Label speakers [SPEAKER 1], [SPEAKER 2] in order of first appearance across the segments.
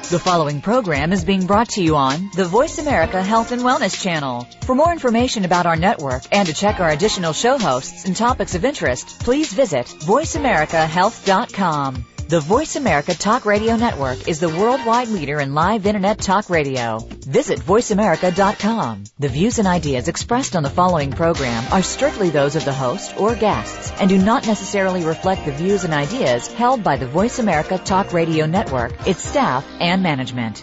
[SPEAKER 1] The following program is being brought to you on the Voice America Health and Wellness Channel. For more information about our network and to check our additional show hosts and topics of interest, please visit voiceamericahealth.com. The Voice America Talk Radio Network is the worldwide leader in live Internet talk radio. Visit voiceamerica.com. The views and ideas expressed on the following program are strictly those of the host or guests and do not necessarily reflect the views and ideas held by the Voice America Talk Radio Network, its staff, and management.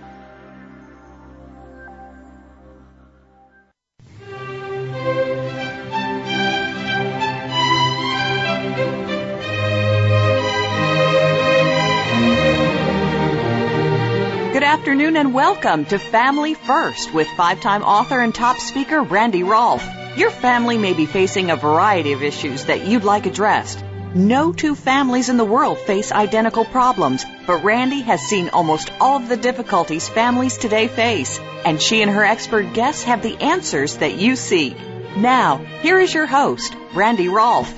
[SPEAKER 2] Good afternoon and welcome to Family First with five-time author and top speaker Randy Rolfe. Your family may be facing a variety of issues that you'd like addressed. No two families in the world face identical problems, but Randy has seen almost all of the difficulties families today face, and she and her expert guests have the answers that you seek. Now, here is your host, Randy Rolfe.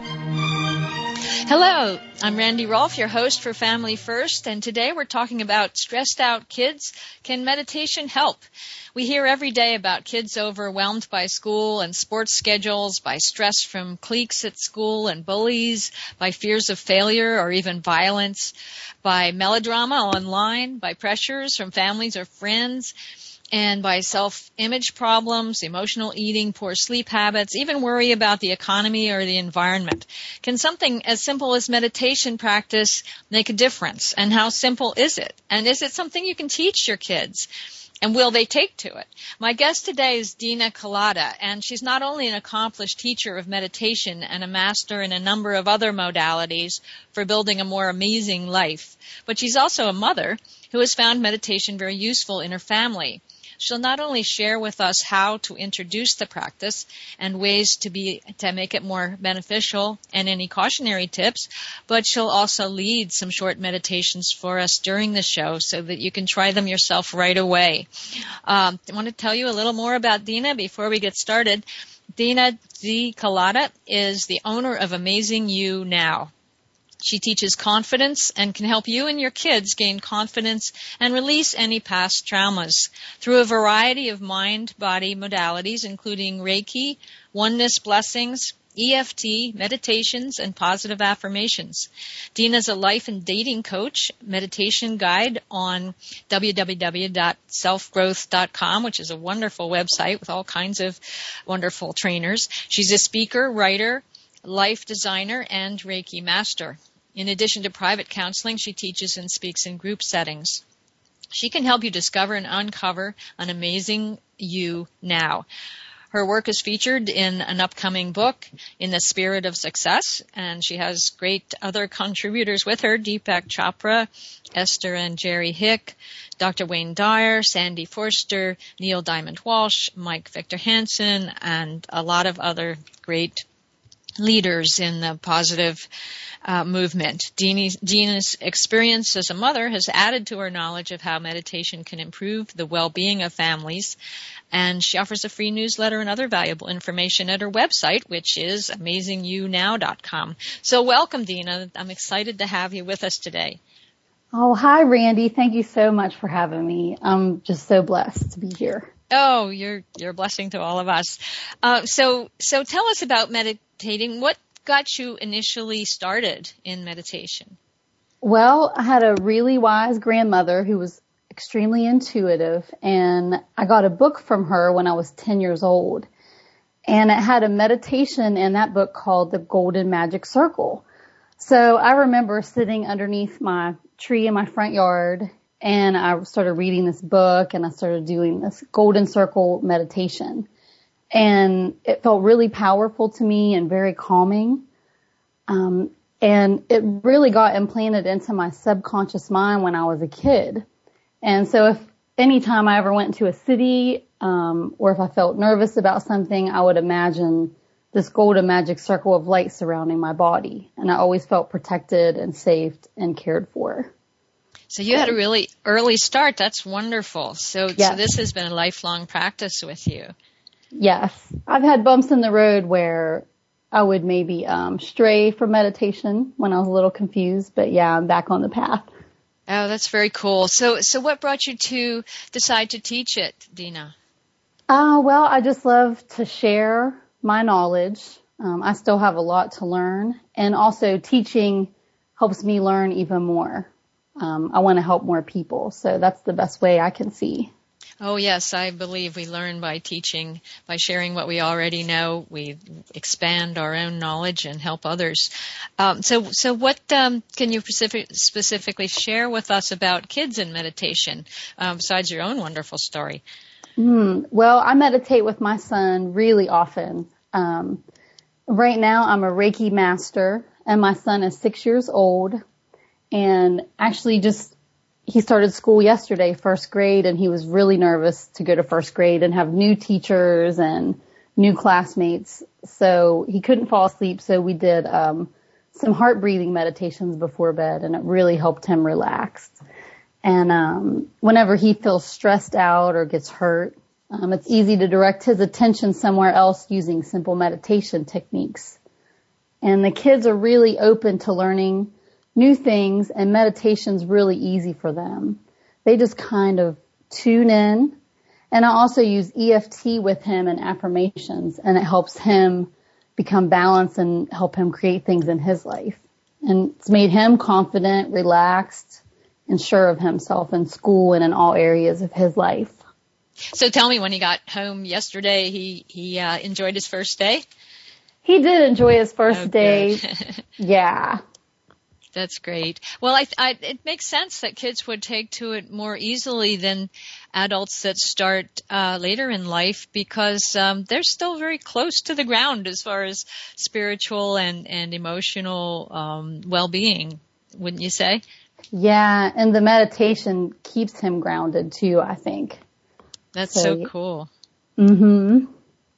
[SPEAKER 3] Hello, I'm Randy Rolfe, your host for Family First, and today we're talking about stressed out kids. Can meditation help? We hear every day about kids overwhelmed by school and sports schedules, by stress from cliques at school and bullies, by fears of failure or even violence, by melodrama online, by pressures from families or friends, and by self-image problems, emotional eating, poor sleep habits, even worry about the economy or the environment. Can something as simple as meditation practice make a difference? And how simple is it? And is it something you can teach your kids? And will they take to it? My guest today is Dina Kalata, and she's not only an accomplished teacher of meditation and a master in a number of other modalities for building a more amazing life, but she's also a mother who has found meditation very useful in her family. She'll not only share with us how to introduce the practice and ways to make it more beneficial and any cautionary tips, but she'll also lead some short meditations for us during the show so that you can try them yourself right away. I want to tell you a little more about Dina before we get started. Dina D. Kalata is the owner of Amazing You Now. She teaches confidence and can help you and your kids gain confidence and release any past traumas through a variety of mind-body modalities, including Reiki, oneness blessings, EFT, meditations, and positive affirmations. Dina's a life and dating coach, meditation guide on www.selfgrowth.com, which is a wonderful website with all kinds of wonderful trainers. She's a speaker, writer, life designer, and Reiki master. In addition to private counseling, she teaches and speaks in group settings. She can help you discover and uncover an amazing you now. Her work is featured in an upcoming book, In the Spirit of Success, and she has great other contributors with her, Deepak Chopra, Esther and Jerry Hick, Dr. Wayne Dyer, Sandy Forster, Neil Diamond Walsh, Mike Victor Hansen, and a lot of other great leaders in the positive movement. Dina's experience as a mother has added to her knowledge of how meditation can improve the well-being of families, and she offers a free newsletter and other valuable information at her website, which is AmazingYouNow.com. So welcome, Dina. I'm excited to have you with us today.
[SPEAKER 4] Oh, hi, Randy. Thank you so much for having me. I'm just so blessed to be here.
[SPEAKER 3] Oh, you're a blessing to all of us. So tell us about meditating. What got you initially started in meditation?
[SPEAKER 4] Well, I had a really wise grandmother who was extremely intuitive, and I got a book from her when I was 10 years old. And it had a meditation in that book called The Golden Magic Circle. So I remember sitting underneath my tree in my front yard, and I started reading this book, and I started doing this Golden Circle meditation. And it felt really powerful to me and very calming. And it really got implanted into my subconscious mind when I was a kid. And so if anytime I ever went to a city, or if I felt nervous about something, I would imagine this golden magic circle of light surrounding my body. And I always felt protected and safe and cared for.
[SPEAKER 3] So you had a really early start. That's wonderful. So this has been a lifelong practice with you.
[SPEAKER 4] Yes. I've had bumps in the road where I would maybe stray from meditation when I was a little confused. But yeah, I'm back on the path.
[SPEAKER 3] Oh, that's very cool. So what brought you to decide to teach it, Dina?
[SPEAKER 4] Well, I just love to share my knowledge. I still have a lot to learn, and also teaching helps me learn even more. I want to help more people, so that's the best way I can see.
[SPEAKER 3] Oh, yes, I believe we learn by teaching, by sharing what we already know. We expand our own knowledge and help others. So what can you specifically share with us about kids in meditation, besides your own wonderful story?
[SPEAKER 4] Well, I meditate with my son really often. Right now, I'm a Reiki master, and my son is 6 years old, and actually he started school yesterday, first grade, and he was really nervous to go to first grade and have new teachers and new classmates. So he couldn't fall asleep. So we did some heart breathing meditations before bed, and it really helped him relax. And whenever he feels stressed out or gets hurt, it's easy to direct his attention somewhere else using simple meditation techniques. And the kids are really open to learning new things, and meditation's really easy for them. They just kind of tune in. And I also use EFT with him and affirmations, and it helps him become balanced and help him create things in his life. And it's made him confident, relaxed, and sure of himself in school and in all areas of his life.
[SPEAKER 3] So tell me, when he got home yesterday, he enjoyed his first day?
[SPEAKER 4] He did enjoy his first day. Yeah.
[SPEAKER 3] That's great. Well, it makes sense that kids would take to it more easily than adults that start later in life, because they're still very close to the ground as far as spiritual and emotional well-being, wouldn't you say? Yeah,
[SPEAKER 4] and the meditation keeps him grounded too, I think.
[SPEAKER 3] That's so cool.
[SPEAKER 4] Mm-hmm.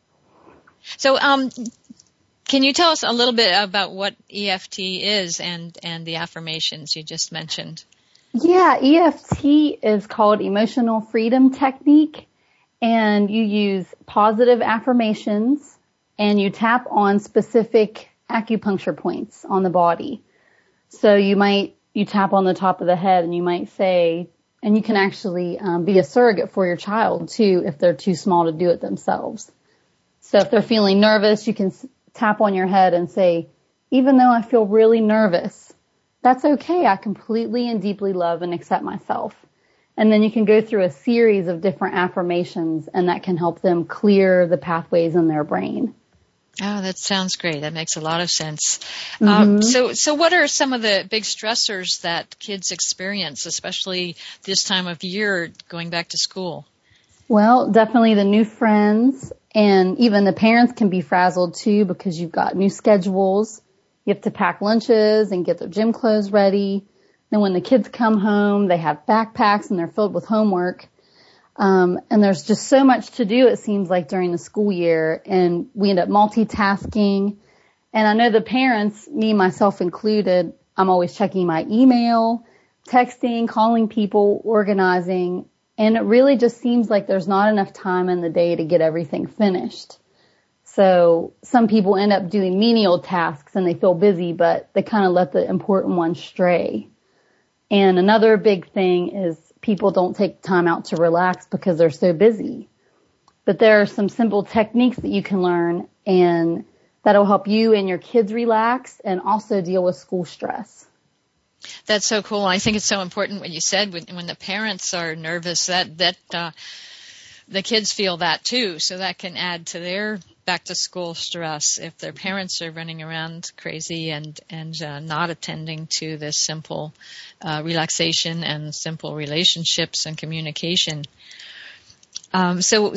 [SPEAKER 3] So, can you tell us a little bit about what EFT is and the affirmations you just mentioned?
[SPEAKER 4] Yeah, EFT is called Emotional Freedom Technique, and you use positive affirmations and you tap on specific acupuncture points on the body. So you tap on the top of the head and you might say, and you can actually be a surrogate for your child too if they're too small to do it themselves. So if they're feeling nervous, you can tap on your head and say, even though I feel really nervous, that's okay. I completely and deeply love and accept myself. And then you can go through a series of different affirmations, and that can help them clear the pathways in their brain.
[SPEAKER 3] Oh, that sounds great. That makes a lot of sense.
[SPEAKER 4] Mm-hmm.
[SPEAKER 3] So what are some of the big stressors that kids experience, especially this time of year going back to school?
[SPEAKER 4] Well, definitely the new friends, and even the parents can be frazzled too because you've got new schedules. You have to pack lunches and get their gym clothes ready. Then when the kids come home, they have backpacks and they're filled with homework. And there's just so much to do, it seems like, during the school year, and we end up multitasking. And I know the parents, me, myself included, I'm always checking my email, texting, calling people, organizing, and it really just seems like there's not enough time in the day to get everything finished. So some people end up doing menial tasks and they feel busy, but they kind of let the important ones stray. And another big thing is people don't take time out to relax because they're so busy. But there are some simple techniques that you can learn, and that'll help you and your kids relax and also deal with school stress.
[SPEAKER 3] That's so cool. I think it's so important what you said when the parents are nervous that the kids feel that too. So that can add to their back to school stress if their parents are running around crazy and not attending to this simple relaxation and simple relationships and communication. So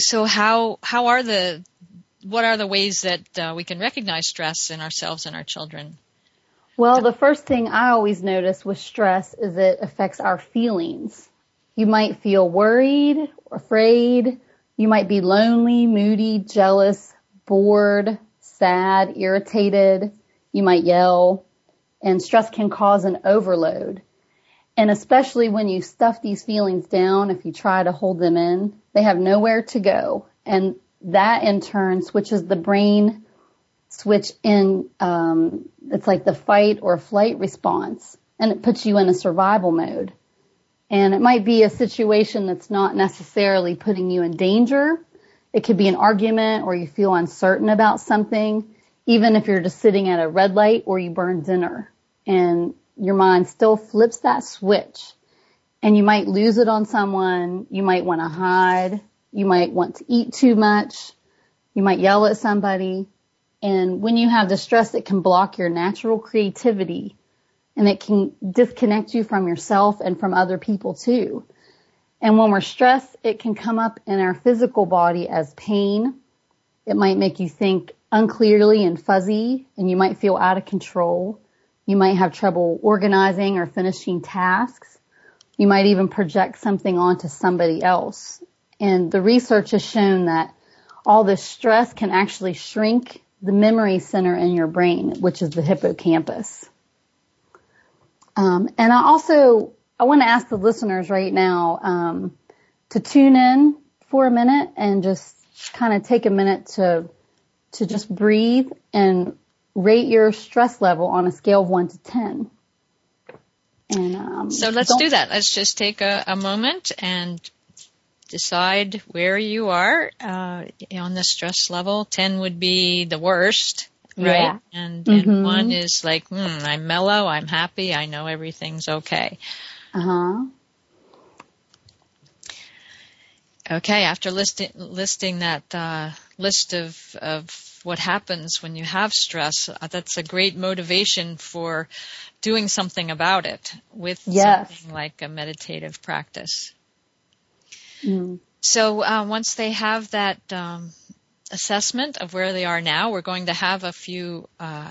[SPEAKER 3] what are the ways that we can recognize stress in ourselves and our children?
[SPEAKER 4] Well, the first thing I always notice with stress is it affects our feelings. You might feel worried, afraid. You might be lonely, moody, jealous, bored, sad, irritated. You might yell. And stress can cause an overload. And especially when you stuff these feelings down, if you try to hold them in, they have nowhere to go. And that in turn switches the brain switch in, it's like the fight or flight response, and it puts you in a survival mode. And it might be a situation that's not necessarily putting you in danger. It could be an argument or you feel uncertain about something, even if you're just sitting at a red light or you burn dinner. And your mind still flips that switch. And you might lose it on someone. You might want to hide. You might want to eat too much. You might yell at somebody. And when you have the stress, it can block your natural creativity. And it can disconnect you from yourself and from other people too. And when we're stressed, it can come up in our physical body as pain. It might make you think unclearly and fuzzy, and you might feel out of control. You might have trouble organizing or finishing tasks. You might even project something onto somebody else. And the research has shown that all this stress can actually shrink the memory center in your brain, which is the hippocampus. And I want to ask the listeners right now to tune in for a minute and just kind of take a minute to just breathe and rate your stress level on a scale of 1 to 10. And
[SPEAKER 3] so let's do that. Let's just take a moment and decide where you are on the stress level. 10 would be the worst. Right?
[SPEAKER 4] Yeah.
[SPEAKER 3] And 1 is like, I'm mellow, I'm happy, I know everything's okay.
[SPEAKER 4] Uh-huh.
[SPEAKER 3] Okay, after listing that list of what happens when you have stress, that's a great motivation for doing something about it with something like a meditative practice. Mm. So once they have that assessment of where they are now, we're going to have a few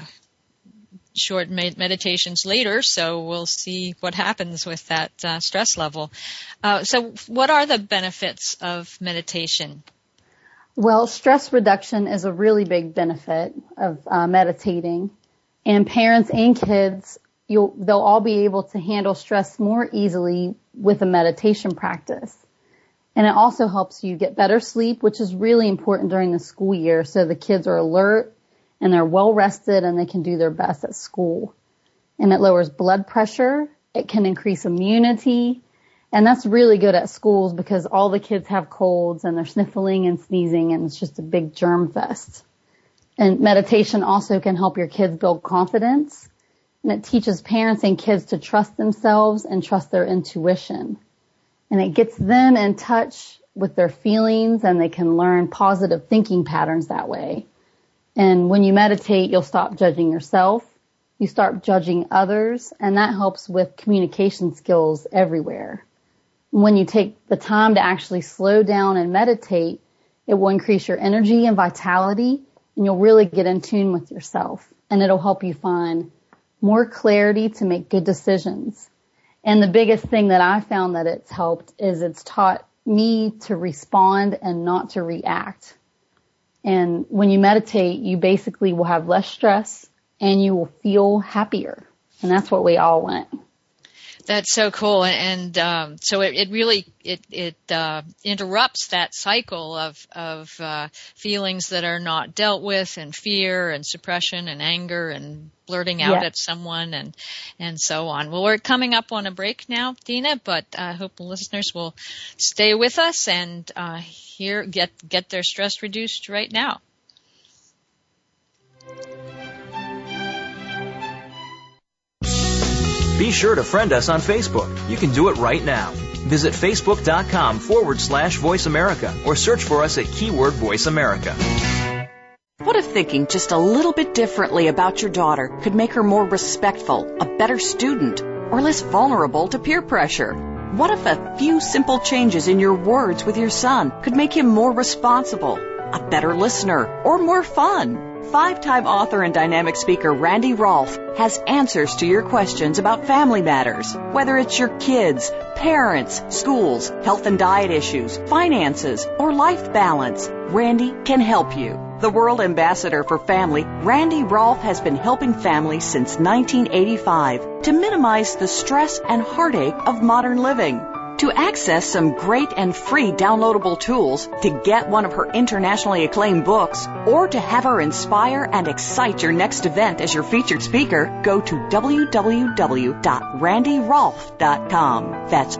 [SPEAKER 3] short meditations later, so we'll see what happens with that stress level. So what are the benefits of meditation?
[SPEAKER 4] Well, stress reduction is a really big benefit of meditating, and parents and kids, they'll all be able to handle stress more easily with a meditation practice. And it also helps you get better sleep, which is really important during the school year, so the kids are alert and they're well rested and they can do their best at school. And it lowers blood pressure. It can increase immunity. And that's really good at schools because all the kids have colds and they're sniffling and sneezing, and it's just a big germ fest. And meditation also can help your kids build confidence. And it teaches parents and kids to trust themselves and trust their intuition. And it gets them in touch with their feelings, and they can learn positive thinking patterns that way. And when you meditate, you'll stop judging yourself. You start judging others, and that helps with communication skills everywhere. When you take the time to actually slow down and meditate, it will increase your energy and vitality, and you'll really get in tune with yourself. And it'll help you find more clarity to make good decisions. And the biggest thing that I found that it's helped is it's taught me to respond and not to react. And when you meditate, you basically will have less stress and you will feel happier. And that's what we all want.
[SPEAKER 3] That's so cool. And so it really interrupts that cycle of feelings that are not dealt with, and fear and suppression and anger and blurting out at someone and so on. Well, we're coming up on a break now, Dina, but I hope the listeners will stay with us and get their stress reduced right now.
[SPEAKER 5] Be sure to friend us on Facebook. You can do it right now. Visit Facebook.com/Voice America or search for us at keyword Voice America.
[SPEAKER 2] What if thinking just a little bit differently about your daughter could make her more respectful, a better student, or less vulnerable to peer pressure? What if a few simple changes in your words with your son could make him more responsible, a better listener, or more fun? 5-time author and dynamic speaker Randy Rolfe has answers to your questions about family matters. Whether it's your kids, parents, schools, health and diet issues, finances, or life balance, Randy can help you. The World Ambassador for Family, Randy Rolfe has been helping families since 1985 to minimize the stress and heartache of modern living. To access some great and free downloadable tools, to get one of her internationally acclaimed books, or to have her inspire and excite your next event as your featured speaker, go to www.randyrolfe.com. That's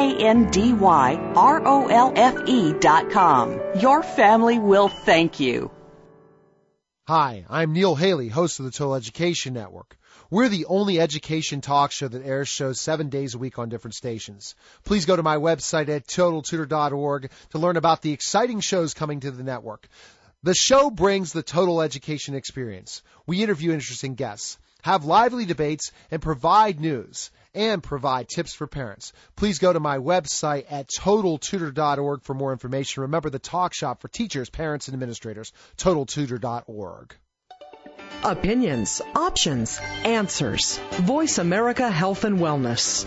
[SPEAKER 2] RANDYROLFE.com. Your family will thank you.
[SPEAKER 6] Hi, I'm Neil Haley, host of the Total Education Network. We're the only education talk show that airs shows 7 days a week on different stations. Please go to my website at TotalTutor.org to learn about the exciting shows coming to the network. The show brings the total education experience. We interview interesting guests, have lively debates, and provide news and provide tips for parents. Please go to my website at TotalTutor.org for more information. Remember, the talk shop for teachers, parents, and administrators, TotalTutor.org.
[SPEAKER 7] Opinions, options, answers. Voice America Health and Wellness.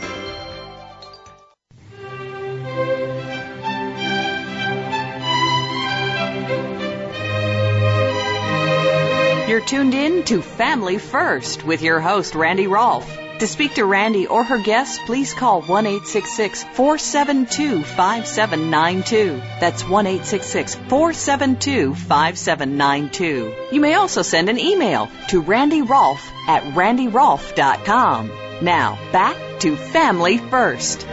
[SPEAKER 2] You're tuned in to Family First with your host, Randy Rolfe. To speak to Randy or her guests, please call 1-866-472-5792. That's 1-866-472-5792. You may also send an email to randyrolfe@randyrolfe.com. Now, back to Family First.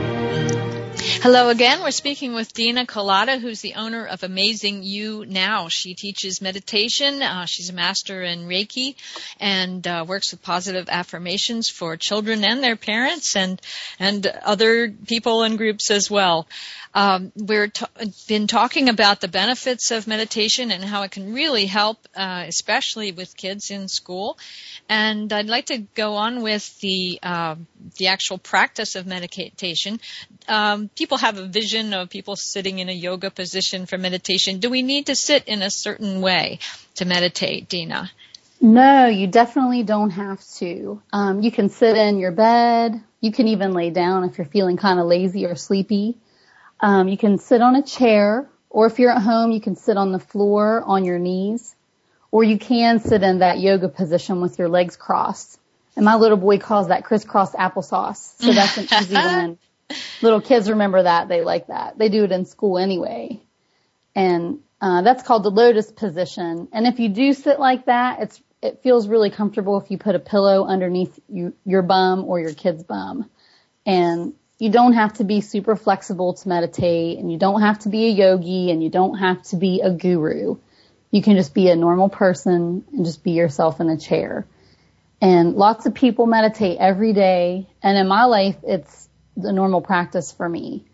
[SPEAKER 3] Hello again. We're speaking with Dina Collada, who's the owner of Amazing You Now. She teaches meditation. She's a master in Reiki and works with positive affirmations for children and their parents and other people and groups as well. We've been talking about the benefits of meditation and how it can really help, especially with kids in school. And I'd like to go on with the actual practice of meditation. People have a vision of people sitting in a yoga position for meditation. Do we need to sit in a certain way to meditate, Dina?
[SPEAKER 4] No, you definitely don't have to. You can sit in your bed. You can even lay down if you're feeling kind of lazy or sleepy. You can sit on a chair, or if you're at home, you can sit on the floor on your knees, or you can sit in that yoga position with your legs crossed. And my little boy calls that crisscross applesauce, so that's an easy one. Little kids remember that. They like that. They do it in school anyway. And that's called the lotus position. And if you do sit like that, it feels really comfortable if you put a pillow underneath your bum or your kid's bum. And you don't have to be super flexible to meditate, and you don't have to be a yogi, and you don't have to be a guru. You can just be a normal person and just be yourself in a chair. And lots of people meditate every day, and in my life, it's the normal practice for me.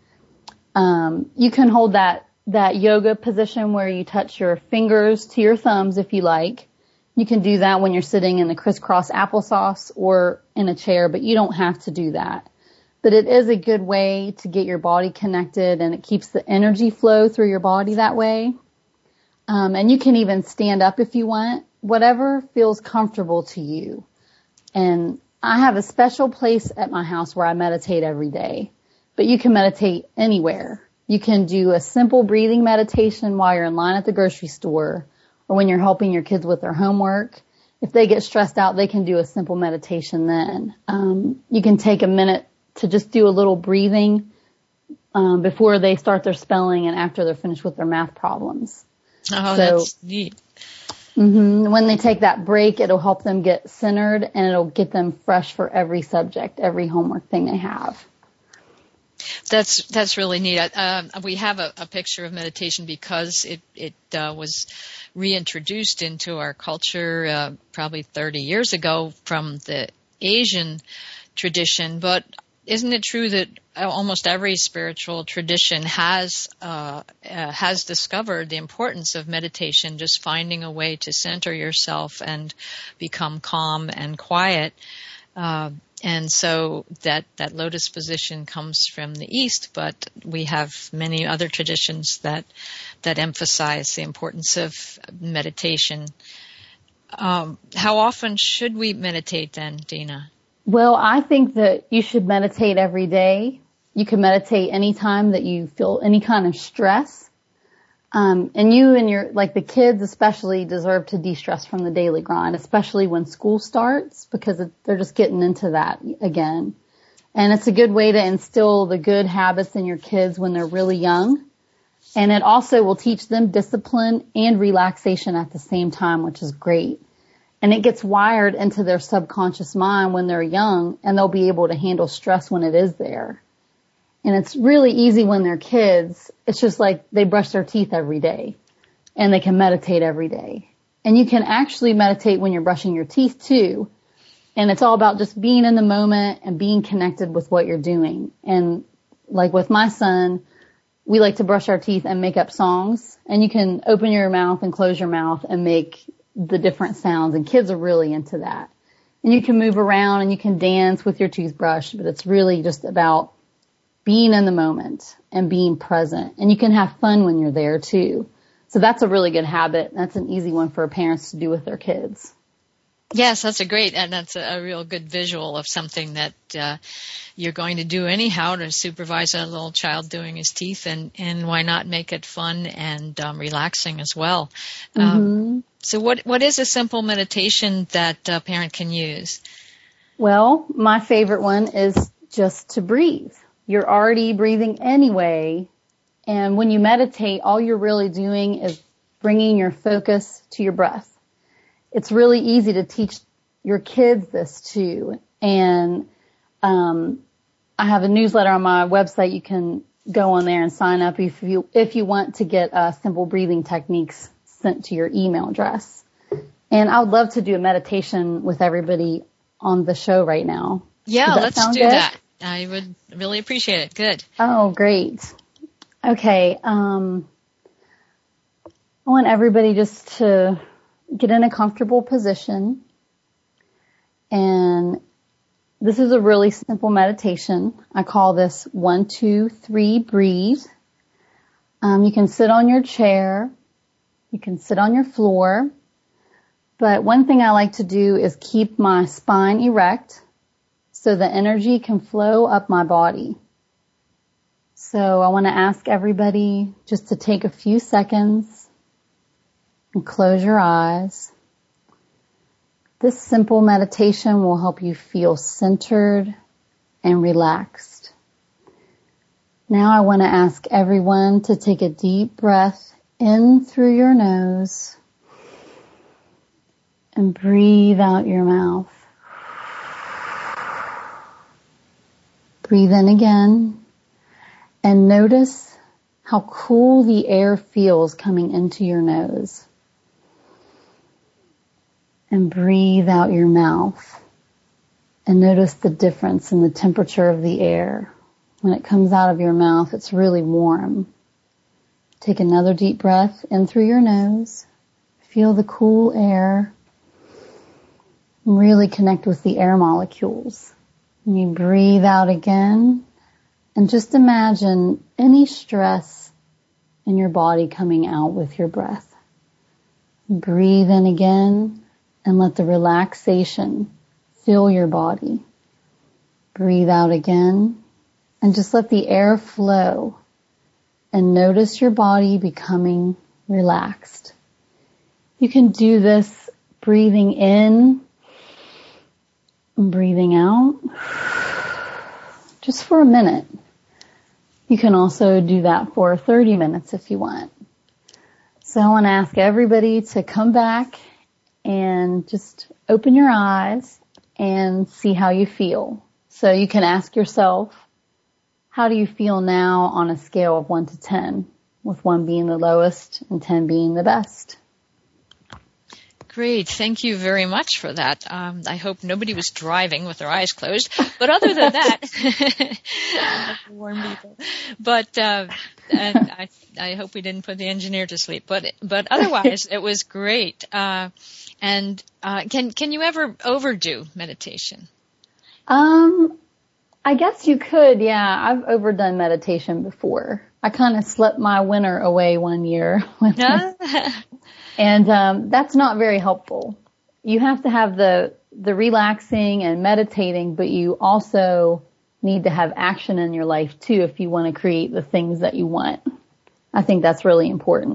[SPEAKER 4] You can hold that yoga position where you touch your fingers to your thumbs if you like. You can do that when you're sitting in the crisscross applesauce or in a chair, but you don't have to do that. But it is a good way to get your body connected, and it keeps the energy flow through your body that way. And you can even stand up if you want, whatever feels comfortable to you. And I have a special place at my house where I meditate every day, but you can meditate anywhere. You can do a simple breathing meditation while you're in line at the grocery store, or when you're helping your kids with their homework. If they get stressed out, they can do a simple meditation then. You can take a minute to just do a little breathing before they start their spelling and after they're finished with their math problems.
[SPEAKER 3] Oh, that's neat.
[SPEAKER 4] When they take that break, it'll help them get centered, and it'll get them fresh for every subject, every homework thing they have.
[SPEAKER 3] That's really neat. We have a picture of meditation because it was reintroduced into our culture probably 30 years ago from the Asian tradition. But isn't it true that almost every spiritual tradition has discovered the importance of meditation, just finding a way to center yourself and become calm and quiet? And so that lotus position comes from the East, but we have many other traditions that emphasize the importance of meditation. How often should we meditate then, Dina?
[SPEAKER 4] Well, I think that you should meditate every day. You can meditate anytime that you feel any kind of stress. And you and the kids especially deserve to de-stress from the daily grind, especially when school starts, because they're just getting into that again. And it's a good way to instill the good habits in your kids when they're really young. And it also will teach them discipline and relaxation at the same time, which is great. And it gets wired into their subconscious mind when they're young, and they'll be able to handle stress when it is there. And it's really easy when they're kids. It's just like they brush their teeth every day, and they can meditate every day. And you can actually meditate when you're brushing your teeth too. And it's all about just being in the moment and being connected with what you're doing. And like with my son, we like to brush our teeth and make up songs. And you can open your mouth and close your mouth and make the different sounds. And kids are really into that. And you can move around and you can dance with your toothbrush, but it's really just about being in the moment and being present. And you can have fun when you're there too. So that's a really good habit. That's an easy one for parents to do with their kids.
[SPEAKER 3] Yes, that's that's a real good visual of something that you're going to do anyhow to supervise a little child doing his teeth, and why not make it fun and relaxing as well. So what is a simple meditation that a parent can use?
[SPEAKER 4] Well, my favorite one is just to breathe. You're already breathing anyway, and when you meditate, all you're really doing is bringing your focus to your breath. It's really easy to teach your kids this too. And I have a newsletter on my website. You can go on there and sign up if you want to get simple breathing techniques sent to your email address. And I would love to do a meditation with everybody on the show right now.
[SPEAKER 3] Yeah, let's do that. I would really appreciate it. Good.
[SPEAKER 4] Oh, great. Okay. I want everybody just to get in a comfortable position. And this is a really simple meditation. I call this 1, 2, 3, breathe. You can sit on your chair. You can sit on your floor. But one thing I like to do is keep my spine erect so the energy can flow up my body. So I want to ask everybody just to take a few seconds and close your eyes. This simple meditation will help you feel centered and relaxed. Now I want to ask everyone to take a deep breath in through your nose and breathe out your mouth. Breathe in again and notice how cool the air feels coming into your nose. And breathe out your mouth and notice the difference in the temperature of the air. When it comes out of your mouth, it's really warm. Take another deep breath in through your nose. Feel the cool air. And really connect with the air molecules. And you breathe out again. And just imagine any stress in your body coming out with your breath. Breathe in again. And let the relaxation fill your body. Breathe out again. And just let the air flow. And notice your body becoming relaxed. You can do this breathing in and breathing out. Just for a minute. You can also do that for 30 minutes if you want. So I want to ask everybody to come back and just open your eyes and see how you feel. So you can ask yourself, how do you feel now on a scale of 1 to 10, with 1 being the lowest and 10 being the best?
[SPEAKER 3] Great. Thank you very much for that. I hope nobody was driving with their eyes closed. But other than that, warm people. But and I hope we didn't put the engineer to sleep. But otherwise, it was great. And can you ever overdo meditation?
[SPEAKER 4] I guess you could, yeah. I've overdone meditation before. I kind of slept my winter away one year. And that's not very helpful. You have to have the relaxing and meditating, but you also need to have action in your life too if you want to create the things that you want. I think that's really important.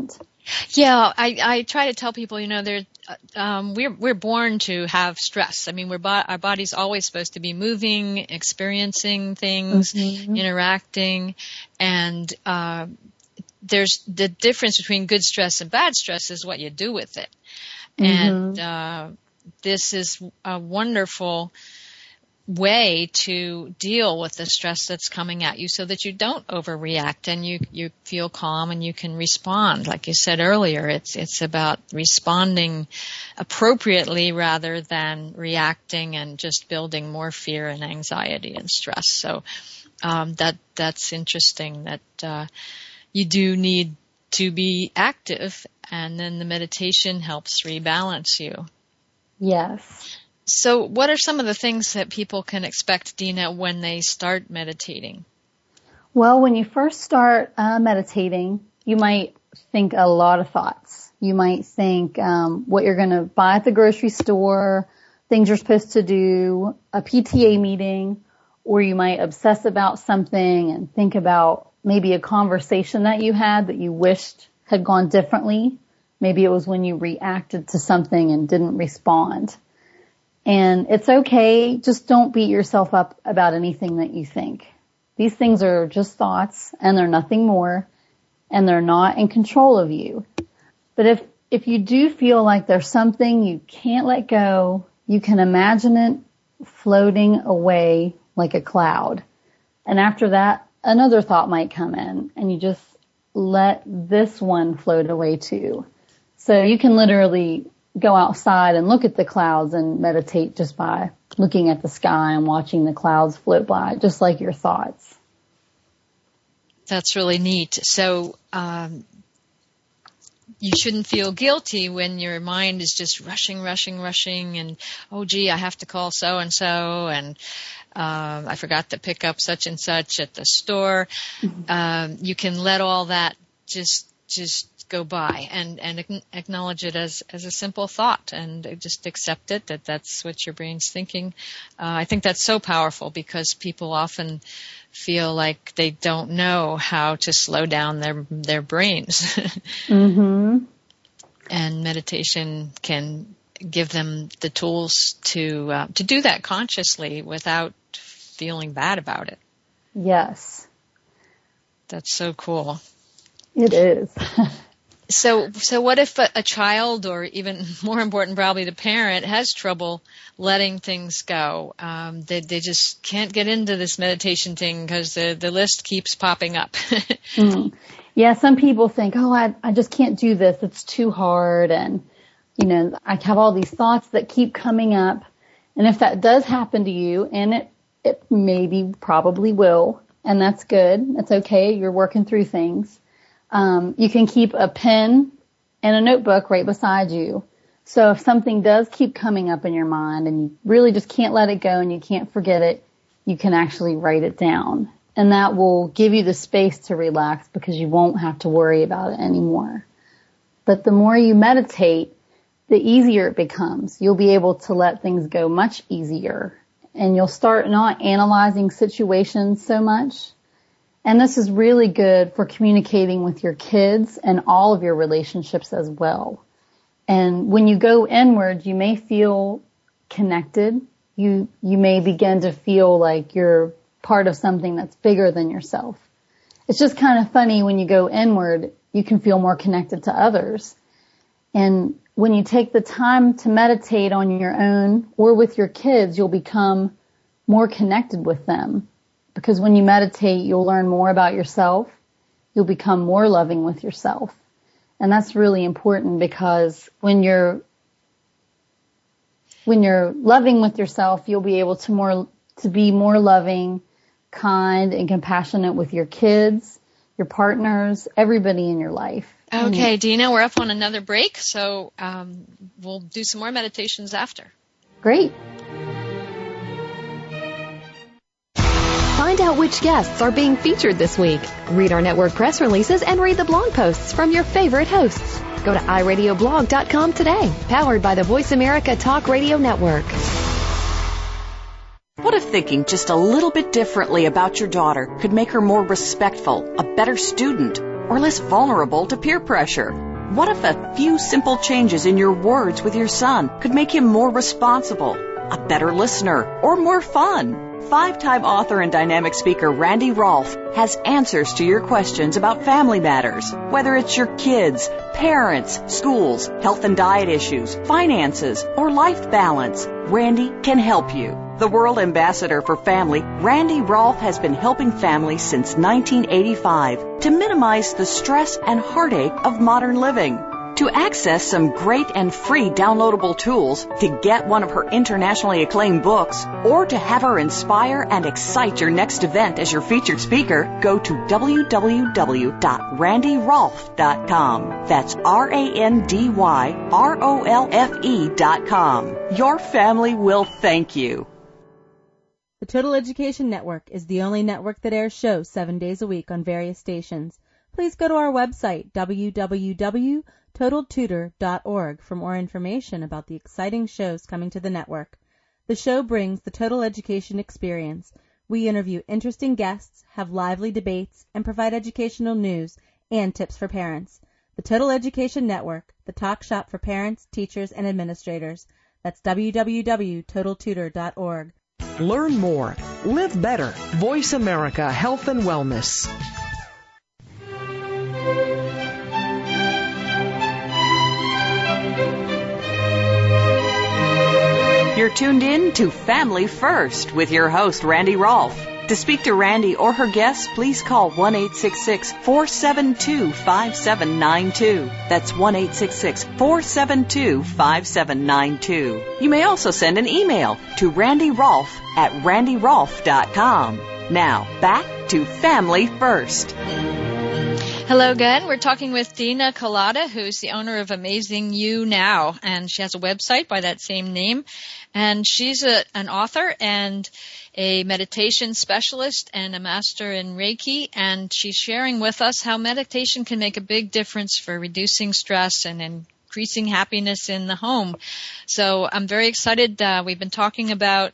[SPEAKER 3] Yeah, I try to tell people, we're born to have stress. I mean, our body's always supposed to be moving, experiencing things, interacting, and there's the difference between good stress and bad stress is what you do with it. And this is a wonderful way to deal with the stress that's coming at you so that you don't overreact and you feel calm and you can respond. Like you said earlier, it's about responding appropriately rather than reacting and just building more fear and anxiety and stress. So that's interesting that you do need to be active, and then the meditation helps rebalance you.
[SPEAKER 4] Yes.
[SPEAKER 3] So what are some of the things that people can expect, Dina, when they start meditating?
[SPEAKER 4] Well, when you first start meditating, you might think a lot of thoughts. You might think what you're going to buy at the grocery store, things you're supposed to do, a PTA meeting, or you might obsess about something and think about maybe a conversation that you had that you wished had gone differently. Maybe it was when you reacted to something and didn't respond. And it's okay. Just don't beat yourself up about anything that you think. These things are just thoughts and they're nothing more, and they're not in control of you. But if you do feel like there's something you can't let go, you can imagine it floating away like a cloud. And after that, another thought might come in, and you just let this one float away too. So you can literally go outside and look at the clouds and meditate just by looking at the sky and watching the clouds float by, just like your thoughts.
[SPEAKER 3] That's really neat. So you shouldn't feel guilty when your mind is just rushing, and, oh, gee, I have to call so-and-so, and I forgot to pick up such and such at the store. You can let all that just go by and acknowledge it as a simple thought, and just accept it that that's what your brain's thinking. I think that's so powerful because people often feel like they don't know how to slow down their brains. And meditation can give them the tools to do that consciously without feeling bad about it.
[SPEAKER 4] Yes.
[SPEAKER 3] That's so cool.
[SPEAKER 4] It is.
[SPEAKER 3] So what if a child, or even more important, probably the parent, has trouble letting things go? They just can't get into this meditation thing because the list keeps popping up.
[SPEAKER 4] Yeah, some people think, oh, I just can't do this. It's too hard. And, I have all these thoughts that keep coming up. And if that does happen to you, and it maybe probably will, and that's good. That's okay. You're working through things. You can keep a pen and a notebook right beside you. So if something does keep coming up in your mind and you really just can't let it go and you can't forget it, you can actually write it down. And that will give you the space to relax because you won't have to worry about it anymore. But the more you meditate, the easier it becomes. You'll be able to let things go much easier. And you'll start not analyzing situations so much. And this is really good for communicating with your kids and all of your relationships as well. And when you go inward, you may feel connected. You may begin to feel like you're part of something that's bigger than yourself. It's just kind of funny when you go inward, you can feel more connected to others. And when you take the time to meditate on your own or with your kids, you'll become more connected with them. Because when you meditate, you'll learn more about yourself. You'll become more loving with yourself. And that's really important because when you're loving with yourself, you'll be able to be more loving, kind, and compassionate with your kids, your partners, everybody in your life.
[SPEAKER 3] Okay, Dina, we're up on another break, so we'll do some more meditations after.
[SPEAKER 4] Great.
[SPEAKER 8] Find out which guests are being featured this week. Read our network press releases and read the blog posts from your favorite hosts. Go to iradioblog.com today, powered by the Voice America Talk Radio Network.
[SPEAKER 2] What if thinking just a little bit differently about your daughter could make her more respectful, a better student, or less vulnerable to peer pressure? What if a few simple changes in your words with your son could make him more responsible, a better listener, or more fun? 5-time author and dynamic speaker Randy Rolfe has answers to your questions about family matters. Whether it's your kids, parents, schools, health and diet issues, finances, or life balance, Randy can help you. The World Ambassador for Family, Randy Rolfe has been helping families since 1985 to minimize the stress and heartache of modern living. To access some great and free downloadable tools, to get one of her internationally acclaimed books, or to have her inspire and excite your next event as your featured speaker, go to www.randyrolfe.com. That's RANDYROLFE.com. Your family will thank you.
[SPEAKER 9] The Total Education Network is the only network that airs shows 7 days a week on various stations. Please go to our website, www.totaltutor.org, for more information about the exciting shows coming to the network. The show brings the total education experience. We interview interesting guests, have lively debates, and provide educational news and tips for parents. The Total Education Network, the talk shop for parents, teachers, and administrators. That's www.totaltutor.org.
[SPEAKER 7] Learn more. Live better. Voice America Health and Wellness.
[SPEAKER 2] You're tuned in to Family First with your host, Randy Rolfe. To speak to Randy or her guests, please call 1-866-472-5792. That's 1-866-472-5792. You may also send an email to randyrolfe@randyrolfe.com. Now, back to Family First.
[SPEAKER 3] Hello again. We're talking with Dina Collada, who's the owner of Amazing You Now, and she has a website by that same name. And she's an author and a meditation specialist and a master in Reiki, and she's sharing with us how meditation can make a big difference for reducing stress and increasing happiness in the home. So I'm very excited. We've been talking about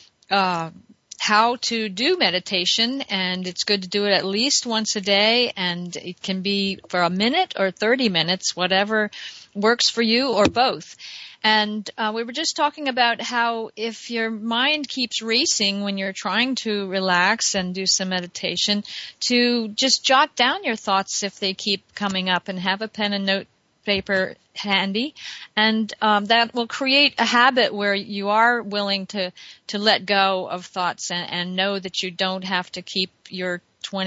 [SPEAKER 3] how to do meditation, and it's good to do it at least once a day, and it can be for a minute or 30 minutes, whatever works for you, or both. And we were just talking about how if your mind keeps racing when you're trying to relax and do some meditation, to just jot down your thoughts if they keep coming up, and have a pen and note paper handy, and that will create a habit where you are willing to let go of thoughts and know that you don't have to keep your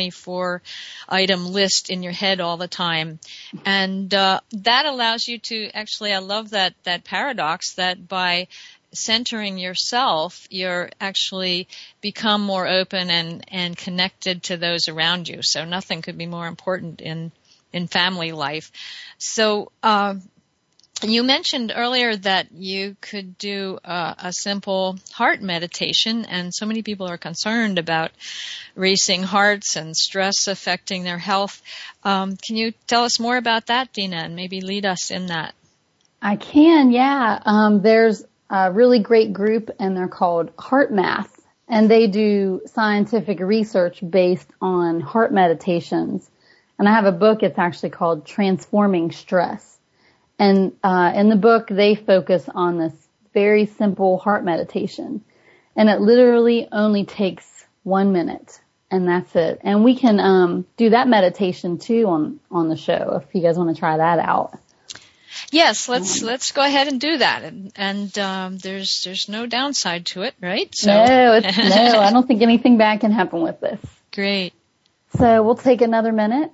[SPEAKER 3] 24-item list in your head all the time. And that allows you to actually, I love that paradox that by centering yourself, you're actually become more open and connected to those around you. So nothing could be more important in family life. So you mentioned earlier that you could do a simple heart meditation, and so many people are concerned about racing hearts and stress affecting their health. Can you tell us more about that, Dina, and maybe lead us in that?
[SPEAKER 4] I can, yeah. There's a really great group, and they're called HeartMath, and they do scientific research based on heart meditations. And I have a book, it's actually called Transforming Stress. And in the book, they focus on this very simple heart meditation. And it literally only takes 1 minute, and that's it. And we can do that meditation, too, on the show, if you guys want to try that out.
[SPEAKER 3] Yes, let's go ahead and do that. And there's no downside to it, right? So.
[SPEAKER 4] No, I don't think anything bad can happen with this.
[SPEAKER 3] Great.
[SPEAKER 4] So we'll take another minute.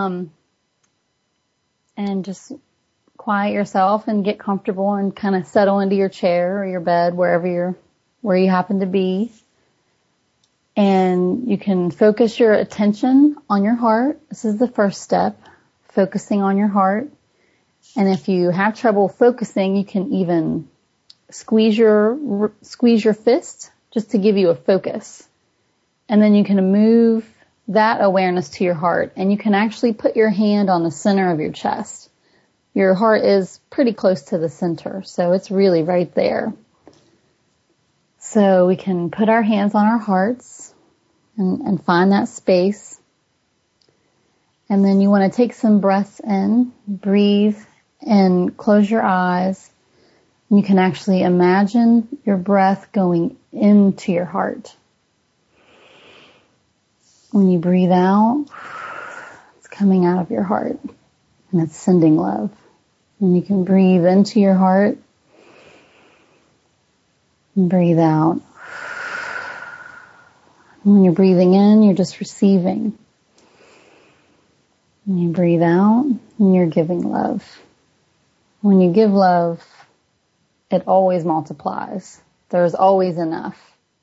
[SPEAKER 4] And just quiet yourself and get comfortable and kind of settle into your chair or your bed, where you happen to be. And you can focus your attention on your heart. This is the first step, focusing on your heart. And if you have trouble focusing, you can even squeeze your fist just to give you a focus. And then you can move that awareness to your heart, and you can actually put your hand on the center of your chest. Your heart is pretty close to the center, so it's really right there. So we can put our hands on our hearts and find that space. And then you want to take some breaths in, breathe, and close your eyes. You can actually imagine your breath going into your heart. When you breathe out, it's coming out of your heart, and it's sending love. And you can breathe into your heart and breathe out. When you're breathing in, you're just receiving. When you breathe out, and you're giving love. When you give love, it always multiplies. There's always enough.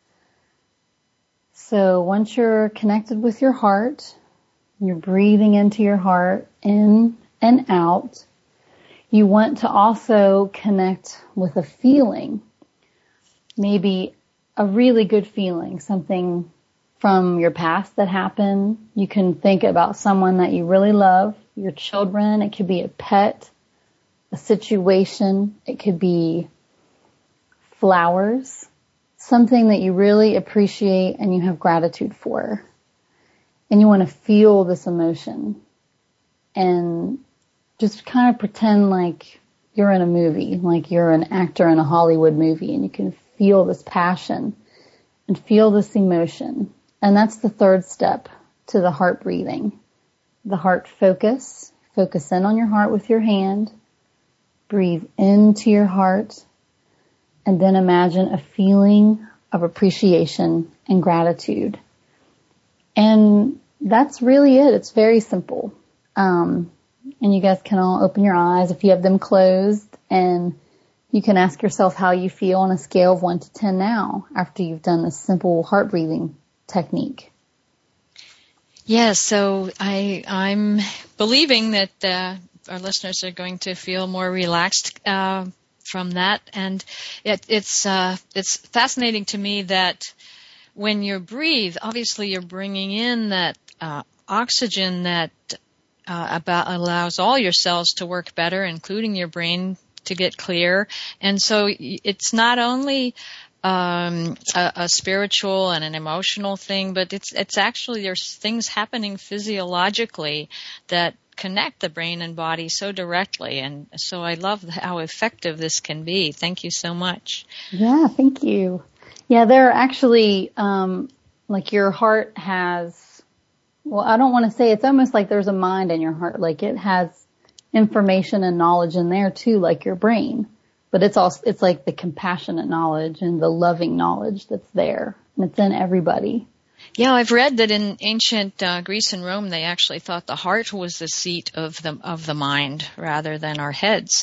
[SPEAKER 4] So once you're connected with your heart, you're breathing into your heart, in and out, you want to also connect with a feeling. Maybe a really good feeling, something from your past that happened. You can think about someone that you really love, your children. It could be a pet, a situation. It could be flowers, something that you really appreciate and you have gratitude for. And you want to feel this emotion and just kind of pretend like you're in a movie, like you're an actor in a Hollywood movie, and you can feel this passion and feel this emotion. And that's the third step to the heart breathing. The heart focus. Focus in on your heart with your hand. Breathe into your heart. And then imagine a feeling of appreciation and gratitude. And that's really it. It's very simple. And you guys can all open your eyes if you have them closed, and you can ask yourself how you feel on a scale of 1 to 10 now after you've done this simple heart breathing technique.
[SPEAKER 3] Yes, so I'm believing that our listeners are going to feel more relaxed from that, and it's fascinating to me that when you breathe, obviously you're bringing in that oxygen that allows all your cells to work better, including your brain to get clear. And so it's not only a spiritual and an emotional thing, but it's actually there's things happening physiologically that connect the brain and body so directly. And so I love how effective this can be. Thank you so much.
[SPEAKER 4] Yeah, thank you. Yeah, there are actually, like your heart has, well, I don't want to say, it's almost like there's a mind in your heart. Like it has information and knowledge in there too, like your brain. But it's like the compassionate knowledge and the loving knowledge that's there. And it's in everybody.
[SPEAKER 3] Yeah, I've read that in ancient Greece and Rome, they actually thought the heart was the seat of the mind rather than our heads.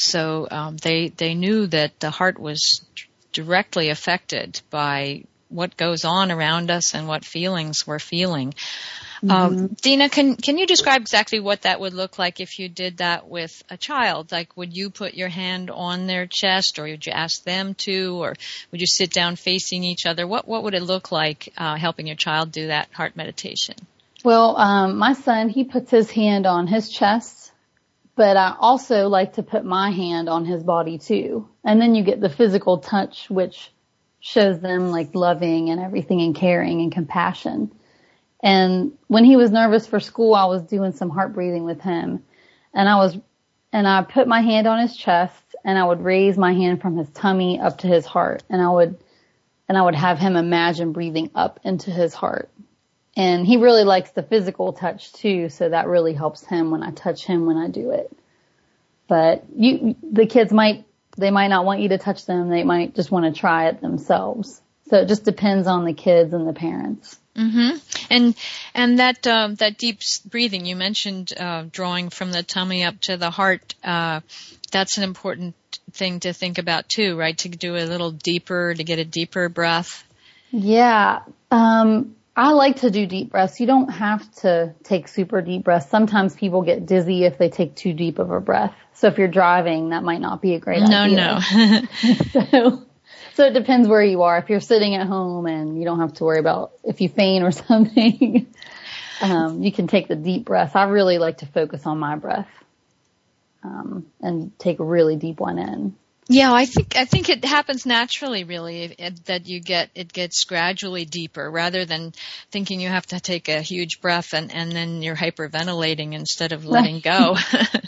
[SPEAKER 3] So they knew that the heart was directly affected by what goes on around us and what feelings we're feeling. Mm-hmm. Dina, can you describe exactly what that would look like if you did that with a child? Like, would you put your hand on their chest, or would you ask them to, or would you sit down facing each other? What would it look like helping your child do that heart meditation?
[SPEAKER 4] Well, my son, he puts his hand on his chest, but I also like to put my hand on his body too. And then you get the physical touch, which shows them like loving and everything and caring and compassion. And when he was nervous for school, I was doing some heart breathing with him, and I put my hand on his chest, and I would raise my hand from his tummy up to his heart, and I would have him imagine breathing up into his heart. And he really likes the physical touch too, so that really helps him when I touch him when I do it. But the kids might not want you to touch them. They might just want to try it themselves. So it just depends on the kids and the parents.
[SPEAKER 3] Mm-hmm. And that deep breathing, you mentioned drawing from the tummy up to the heart. That's an important thing to think about too, right? To do a little deeper, to get a deeper breath.
[SPEAKER 4] Yeah. I like to do deep breaths. You don't have to take super deep breaths. Sometimes people get dizzy if they take too deep of a breath. So if you're driving, that might not be a great idea. No. So it depends where you are. If you're sitting at home and you don't have to worry about if you faint or something, you can take the deep breath. I really like to focus on my breath and take a really deep one in.
[SPEAKER 3] Yeah, I think it happens naturally, really, that it gets gradually deeper, rather than thinking you have to take a huge breath and then you're hyperventilating instead of letting go.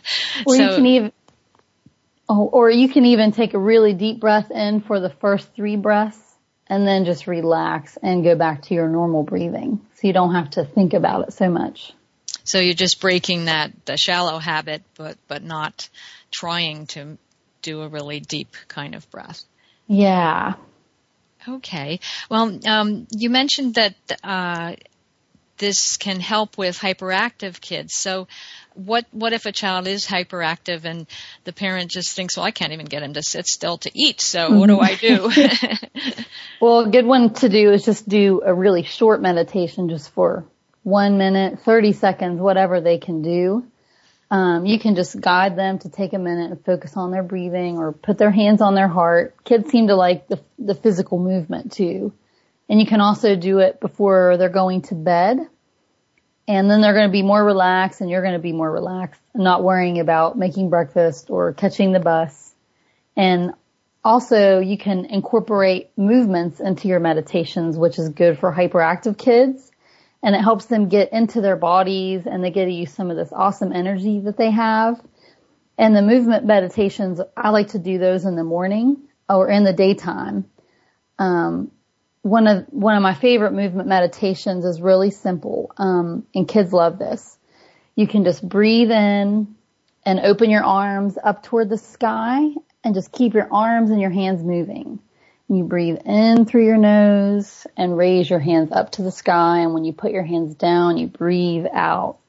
[SPEAKER 4] Or you can even take a really deep breath in for the first 3 breaths and then just relax and go back to your normal breathing. So you don't have to think about it so much.
[SPEAKER 3] So you're just breaking the shallow habit, but not trying to do a really deep kind of breath.
[SPEAKER 4] Yeah.
[SPEAKER 3] Okay. Well, you mentioned that this can help with hyperactive kids. So what if a child is hyperactive and the parent just thinks, well, I can't even get him to sit still to eat, so what do I do?
[SPEAKER 4] Well, a good one to do is just do a really short meditation just for 1 minute, 30 seconds, whatever they can do. You can just guide them to take a minute and focus on their breathing or put their hands on their heart. Kids seem to like the physical movement too. And you can also do it before they're going to bed. And then they're going to be more relaxed and you're going to be more relaxed and not worrying about making breakfast or catching the bus. And also you can incorporate movements into your meditations, which is good for hyperactive kids. And it helps them get into their bodies and they get to use some of this awesome energy that they have. And the movement meditations, I like to do those in the morning or in the daytime. One of my favorite movement meditations is really simple, and kids love this. You can just breathe in and open your arms up toward the sky and just keep your arms and your hands moving. You breathe in through your nose and raise your hands up to the sky, and when you put your hands down, you breathe out.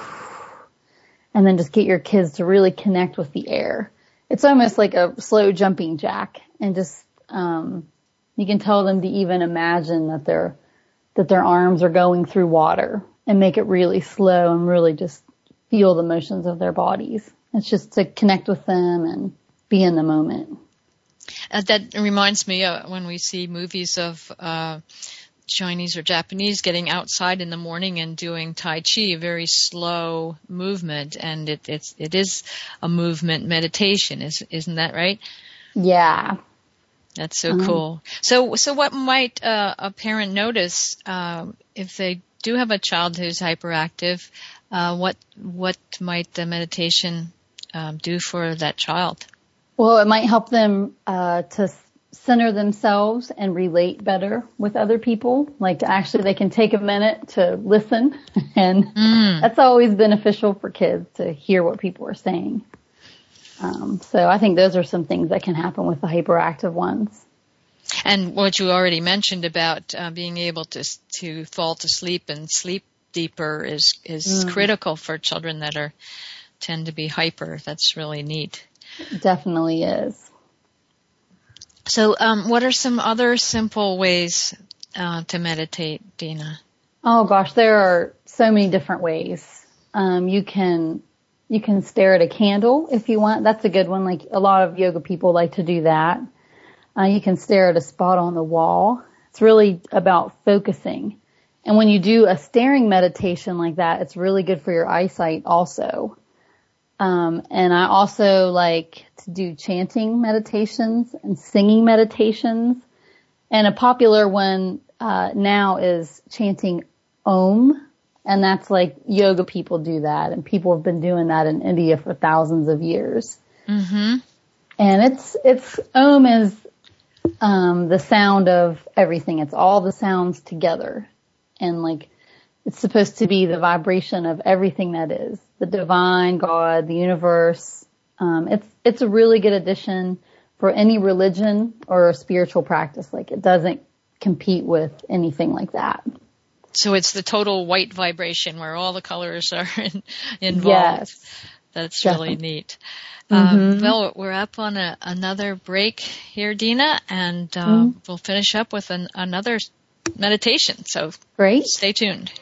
[SPEAKER 4] And then just get your kids to really connect with the air. It's almost like a slow jumping jack, and just you can tell them to even imagine that their arms are going through water and make it really slow and really just feel the motions of their bodies. It's just to connect with them and be in the moment.
[SPEAKER 3] That reminds me when we see movies of Chinese or Japanese getting outside in the morning and doing Tai Chi, a very slow movement, and it is a movement meditation, isn't that right?
[SPEAKER 4] Yeah.
[SPEAKER 3] That's so cool. So what might a parent notice if they do have a child who's hyperactive? What might the meditation do for that child?
[SPEAKER 4] Well, it might help them to center themselves and relate better with other people. Like actually they can take a minute to listen, and that's always beneficial for kids to hear what people are saying. So I think those are some things that can happen with the hyperactive ones. And
[SPEAKER 3] what you already mentioned about being able to fall to sleep and sleep deeper is critical for children that tend to be hyper. That's really neat.
[SPEAKER 4] It definitely is.
[SPEAKER 3] So what are some other simple ways to meditate, Dina?
[SPEAKER 4] Oh gosh, there are so many different ways. You can stare at a candle if you want. That's a good one. Like a lot of yoga people like to do that. You can stare at a spot on the wall. It's really about focusing. And when you do a staring meditation like that, it's really good for your eyesight also. And I also like to do chanting meditations and singing meditations. And a popular one now is chanting Om. And that's like yoga people do that. And people have been doing that in India for thousands of years. Mm-hmm. And it's Om is the sound of everything. It's all the sounds together. And like it's supposed to be the vibration of everything that is. The divine, God, the universe. It's a really good addition for any religion or a spiritual practice. Like it doesn't compete with anything like that.
[SPEAKER 3] So it's the total white vibration where all the colors are involved.
[SPEAKER 4] Yes.
[SPEAKER 3] That's really neat. Well, we're up on another break here, Dina, and we'll finish up with another meditation. So
[SPEAKER 4] great.
[SPEAKER 3] Stay tuned.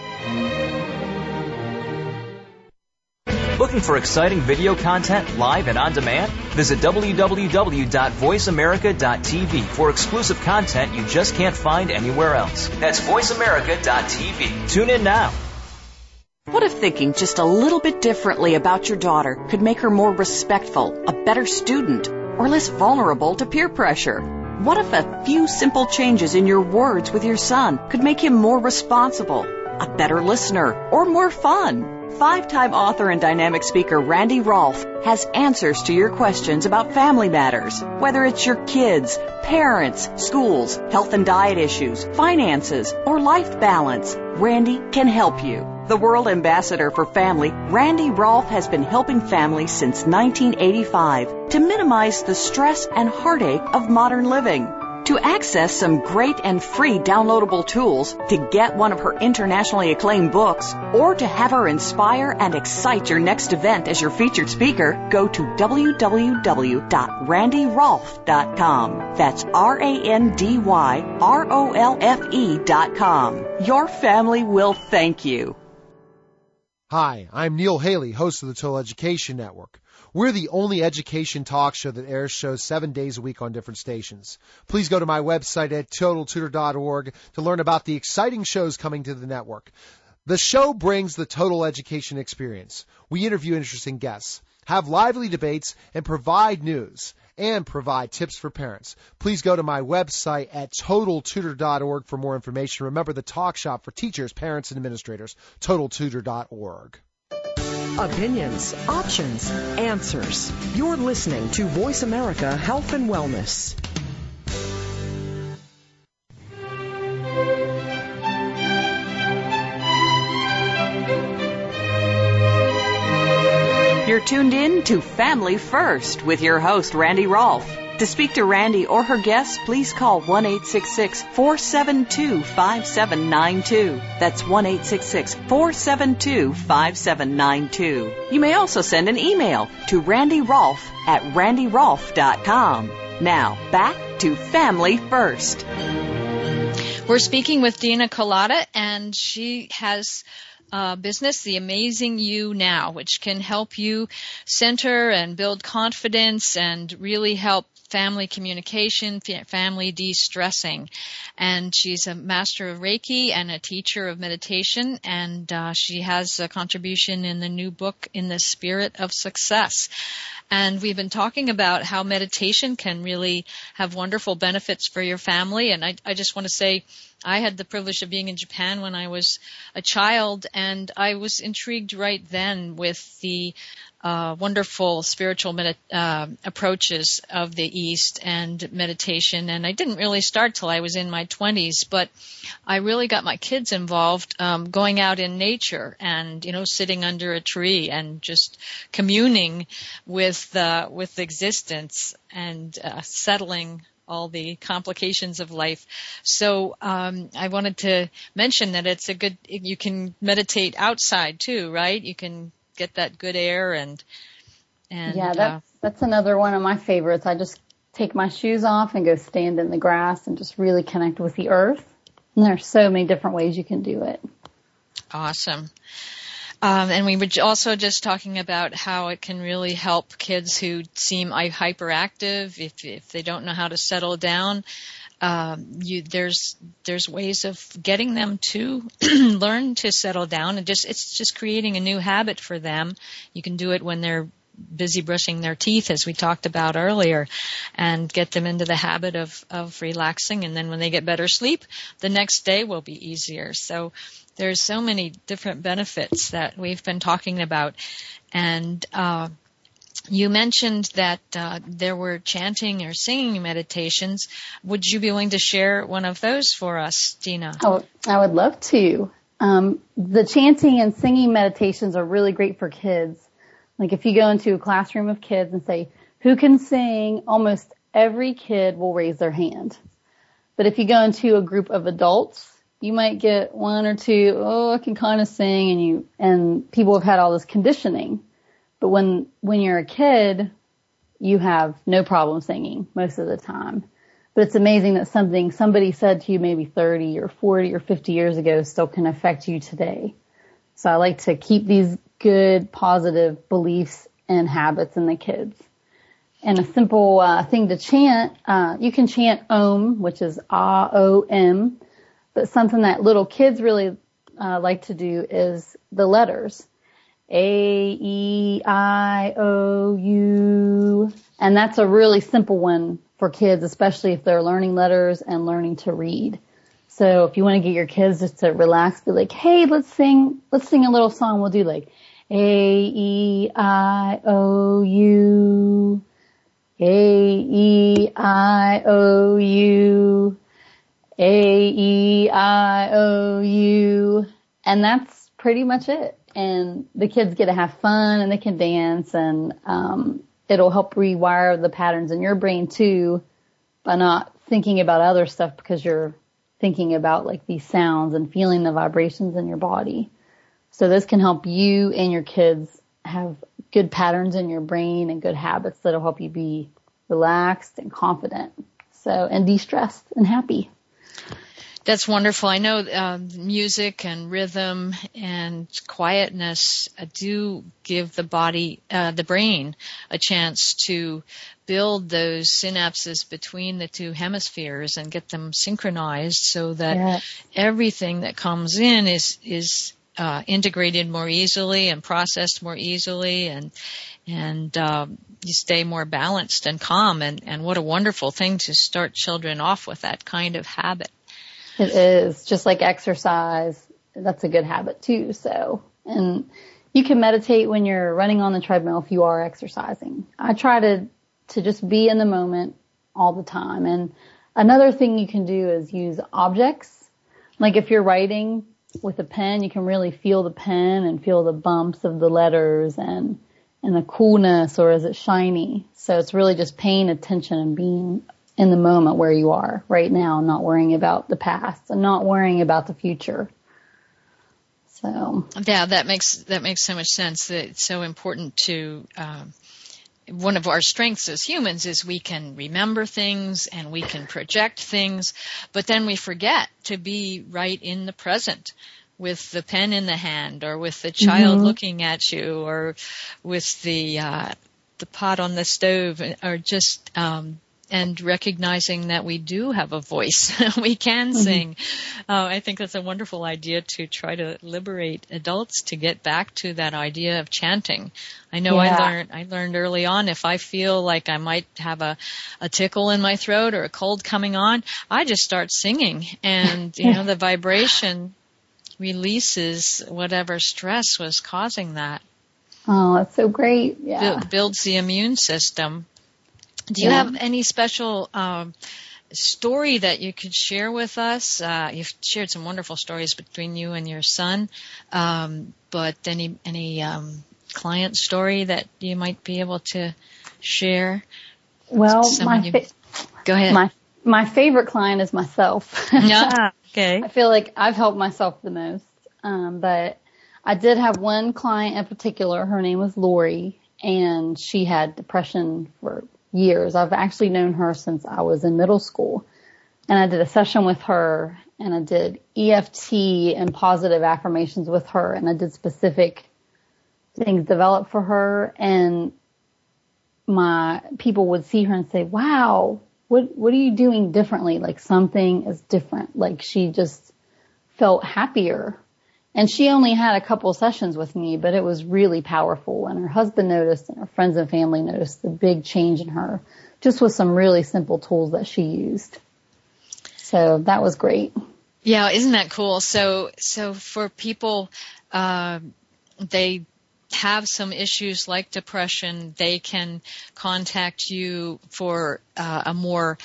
[SPEAKER 5] Looking for exciting video content live and on demand? Visit www.voiceamerica.tv for exclusive content you just can't find anywhere else. That's voiceamerica.tv. Tune in now.
[SPEAKER 2] What if thinking just a little bit differently about your daughter could make her more respectful, a better student, or less vulnerable to peer pressure? What if a few simple changes in your words with your son could make him more responsible, a better listener, or more fun? 5-time author and dynamic speaker Randy Rolfe has answers to your questions about family matters. Whether it's your kids, parents, schools, health and diet issues, finances, or life balance, Randy can help you. The World Ambassador for Family, Randy Rolfe has been helping families since 1985 to minimize the stress and heartache of modern living. To access some great and free downloadable tools, to get one of her internationally acclaimed books, or to have her inspire and excite your next event as your featured speaker, go to www.randyrolfe.com. That's RANDYROLFE.com. Your family will thank you.
[SPEAKER 6] Hi, I'm Neil Haley, host of the Total Education Network. We're the only education talk show that airs shows 7 days a week on different stations. Please go to my website at TotalTutor.org to learn about the exciting shows coming to the network. The show brings the total education experience. We interview interesting guests, have lively debates, and provide news and provide tips for parents. Please go to my website at TotalTutor.org for more information. Remember, the talk shop for teachers, parents, and administrators, TotalTutor.org.
[SPEAKER 7] Opinions, options, answers. You're listening to Voice America Health and Wellness.
[SPEAKER 2] You're tuned in to Family First with your host, Randy Rolfe. To speak to Randy or her guests, please call 1-866-472-5792. That's 1-866-472-5792. You may also send an email to randyrolfe@randyrolfe.com. Now, back to Family First.
[SPEAKER 3] We're speaking with Dina Collada, and she has business, The Amazing You Now, which can help you center and build confidence and really help family communication, family de-stressing. And she's a master of Reiki and a teacher of meditation, and she has a contribution in the new book, In the Spirit of Success. And we've been talking about how meditation can really have wonderful benefits for your family. And I just want to say, I had the privilege of being in Japan when I was a child, and I was intrigued right then with the wonderful spiritual approaches of the East and meditation. And I didn't really start till I was in my 20s, but I really got my kids involved going out in nature and, sitting under a tree and just communing with existence and settling all the complications of life. So I wanted to mention that you can meditate outside too, right? You can get that good air and
[SPEAKER 4] yeah, that's another one of my favorites. I just take my shoes off and go stand in the grass and just really connect with the earth. And there's so many different ways you can do it.
[SPEAKER 3] Awesome. And we were also just talking about how it can really help kids who seem hyperactive if they don't know how to settle down. There's ways of getting them to learn to settle down, and it's just creating a new habit for them. You can do it when they're busy brushing their teeth, as we talked about earlier, and get them into the habit of relaxing. And then when they get better sleep, the next day will be easier. So there's so many different benefits that we've been talking about. And you mentioned that there were chanting or singing meditations. Would you be willing to share one of those for us, Dina?
[SPEAKER 4] Oh, I would love to. The chanting and singing meditations are really great for kids. Like if you go into a classroom of kids and say, who can sing? Almost every kid will raise their hand. But if you go into a group of adults, you might get one or two, I can kind of sing, and people have had all this conditioning. But when you're a kid, you have no problem singing most of the time. But it's amazing that something somebody said to you maybe 30 or 40 or 50 years ago still can affect you today. So I like to keep these good, positive beliefs and habits in the kids. And a simple thing to chant, you can chant Om, which is A-O-M, but something that little kids really like to do is the letters. A-E-I-O-U. And that's a really simple one for kids, especially if they're learning letters and learning to read. So if you want to get your kids just to relax, be like, hey, let's sing a little song. We'll do like A-E-I-O-U, A-E-I-O-U, A-E-I-O-U. And that's pretty much it. And the kids get to have fun and they can dance, and it'll help rewire the patterns in your brain too by not thinking about other stuff, because you're thinking about like these sounds and feeling the vibrations in your body. So this can help you and your kids have good patterns in your brain and good habits that'll help you be relaxed and confident. So, and de-stressed and happy.
[SPEAKER 3] That's wonderful. I know music and rhythm and quietness do give the body, the brain, a chance to build those synapses between the two hemispheres and get them synchronized so that everything that comes in is integrated more easily and processed more easily, and you stay more balanced and calm. And what a wonderful thing to start children off with that kind of habit.
[SPEAKER 4] It is. Just like exercise, that's a good habit too. So, and you can meditate when you're running on the treadmill if you are exercising. I try to just be in the moment all the time. And another thing you can do is use objects. Like if you're writing with a pen, you can really feel the pen and feel the bumps of the letters and the coolness, or is it shiny? So it's really just paying attention and being in the moment where you are right now, not worrying about the past and not worrying about the future. So
[SPEAKER 3] yeah, that makes so much sense. That it's so important to one of our strengths as humans is we can remember things and we can project things, but then we forget to be right in the present with the pen in the hand, or with the child looking at you, or with the pot on the stove, or just and recognizing that we do have a voice. We can sing. I think that's a wonderful idea to try to liberate adults to get back to that idea of chanting. I know I learned early on, if I feel like I might have a tickle in my throat or a cold coming on, I just start singing, and the vibration releases whatever stress was causing that.
[SPEAKER 4] Oh, that's so great. Yeah.
[SPEAKER 3] Builds the immune system. Do you have any special story that you could share with us? You've shared some wonderful stories between you and your son, but any client story that you might be able to share?
[SPEAKER 4] Well,
[SPEAKER 3] go ahead.
[SPEAKER 4] My favorite client is myself.
[SPEAKER 3] Okay.
[SPEAKER 4] I feel like I've helped myself the most, but I did have one client in particular. Her name was Lori, and she had depression for years. I've actually known her since I was in middle school, and I did a session with her, and I did EFT and positive affirmations with her, and I did specific things developed for her, and my people would see her and say, wow, what are you doing differently? Like something is different. Like she just felt happier. And she only had a couple sessions with me, but it was really powerful. And her husband noticed, and her friends and family noticed the big change in her, just with some really simple tools that she used. So that was great.
[SPEAKER 3] Yeah, isn't that cool? So for people, they have some issues like depression, they can contact you for a more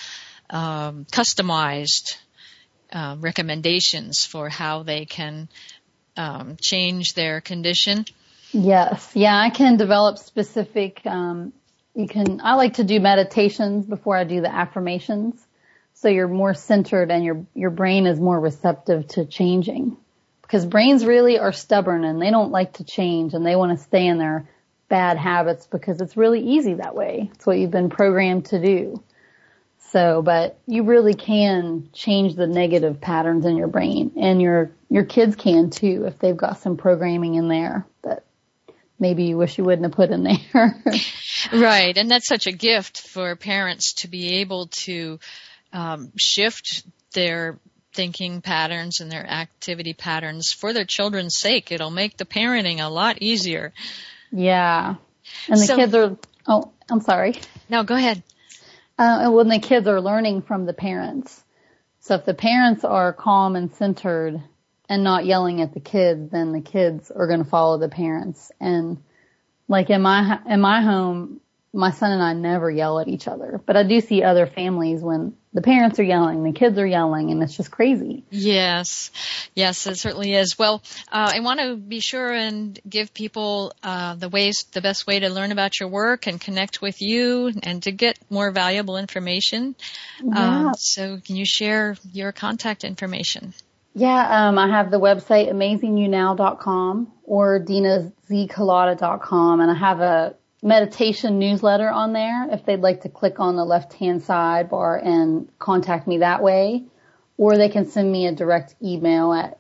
[SPEAKER 3] customized recommendations for how they can change their condition.
[SPEAKER 4] Yes. Yeah, I can develop specific, I like to do meditations before I do the affirmations. So you're more centered and your brain is more receptive to changing, because brains really are stubborn and they don't like to change, and they want to stay in their bad habits because it's really easy that way. It's what you've been programmed to do. So, but you really can change the negative patterns in your brain, and your kids can too if they've got some programming in there that maybe you wish you wouldn't have put in there.
[SPEAKER 3] Right, and that's such a gift for parents to be able to shift their thinking patterns and their activity patterns for their children's sake. It'll make the parenting a lot easier.
[SPEAKER 4] Yeah. And the kids are, I'm sorry.
[SPEAKER 3] No, go ahead.
[SPEAKER 4] When the kids are learning from the parents. So if the parents are calm and centered and not yelling at the kids, then the kids are going to follow the parents. And like in my home, my son and I never yell at each other, but I do see other families when the parents are yelling, the kids are yelling, and it's just crazy.
[SPEAKER 3] Yes, it certainly is. Well, I want to be sure and give people the best way to learn about your work and connect with you and to get more valuable information.
[SPEAKER 4] Yeah.
[SPEAKER 3] So can you share your contact information?
[SPEAKER 4] Yeah, I have the website AmazingYouNow.com or DinaZCulotta.com, and I have a meditation newsletter on there if they'd like to click on the left-hand sidebar and contact me that way. Or they can send me a direct email at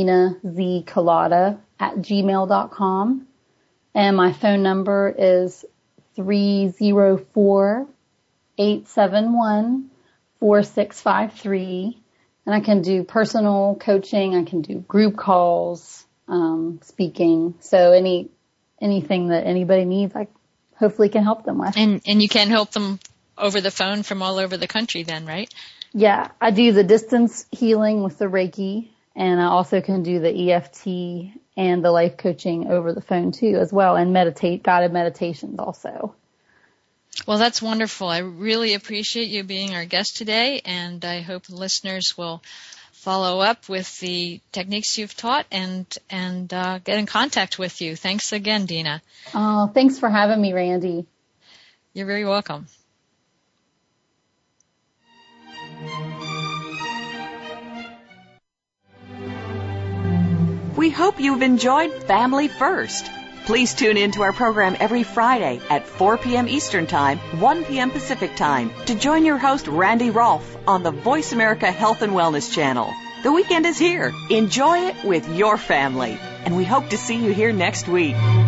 [SPEAKER 4] DinaZCulotta@gmail.com. And my phone number is 304-871-4653. And I can do personal coaching. I can do group calls, speaking. So anything that anybody needs, I hopefully can help them with.
[SPEAKER 3] And you can help them over the phone from all over the country then, right?
[SPEAKER 4] Yeah, I do the distance healing with the Reiki, and I also can do the EFT and the life coaching over the phone too as well, and guided meditations also.
[SPEAKER 3] Well, that's wonderful. I really appreciate you being our guest today, and I hope listeners will follow up with the techniques you've taught and get in contact with you. Thanks again, Dina.
[SPEAKER 4] Oh, thanks for having me, Randy.
[SPEAKER 3] You're very welcome.
[SPEAKER 2] We hope you've enjoyed Family First. Please tune in to our program every Friday at 4 p.m. Eastern Time, 1 p.m. Pacific Time to join your host, Randy Rolfe, on the Voice America Health and Wellness Channel. The weekend is here. Enjoy it with your family. And we hope to see you here next week.